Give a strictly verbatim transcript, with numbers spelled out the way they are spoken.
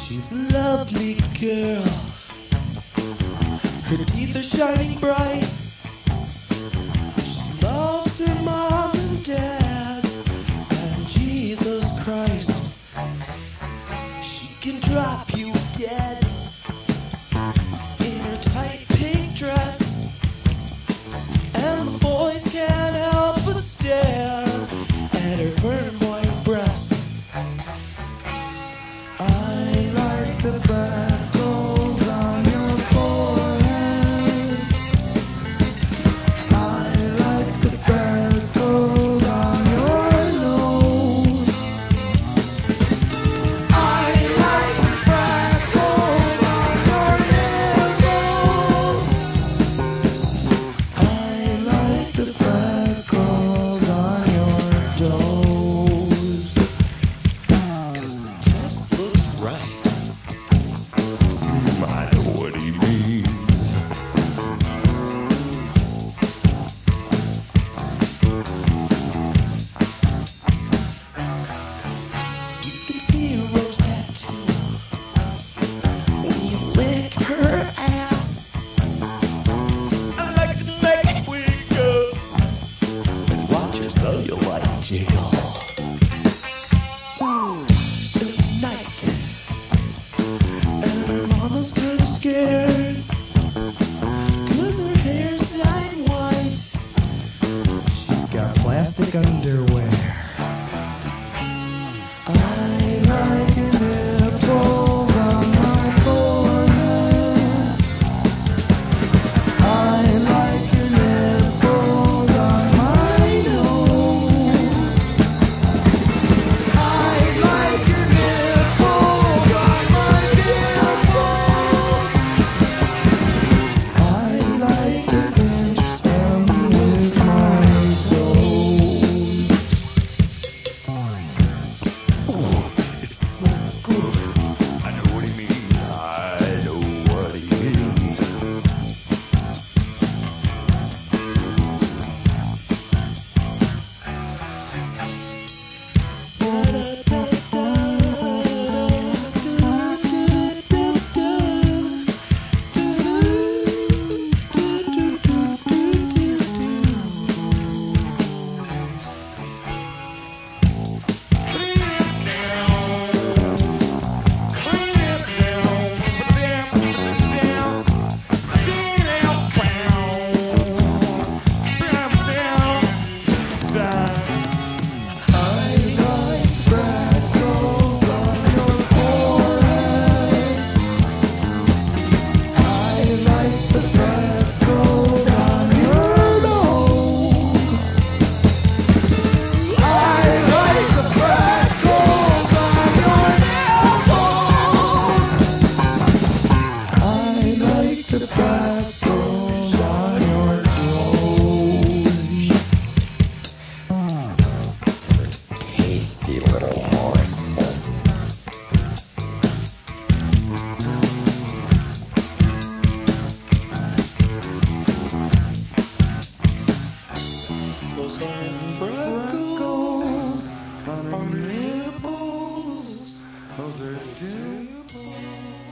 She's a lovely girl. Her teeth are shining bright. She loves her mom and dad and Jesus Christ. She can drop you dead in her tight pink dress, and the boys can't help but stare at her flamboyant breasts. I like the freckles on your forehead. I like the freckles on your nose. I like the freckles on your nipples. I like the freckles on your toes. 'Cause it just looks right. I know what he means. You can see a rose tattoo when you lick her ass. I like to make it wake up and watch her cellulite jiggle. Ooh, at night, and her mama's kinda scared, 'cause her hair's dyed white. She's got plastic underwear. I like your nipples on my forehead. I like your nipples on my nose. I like your nipples on my nipples. I like to pinch them with my toes. Oh, it's so good. I know what he means. I know what he means. I like freckles on your forehead. I like the freckles on your nose. I like the freckles on your nipples. I like the freckles on your toes. Tasty little morsels. Those are freckles on your nipples. Those are dimples.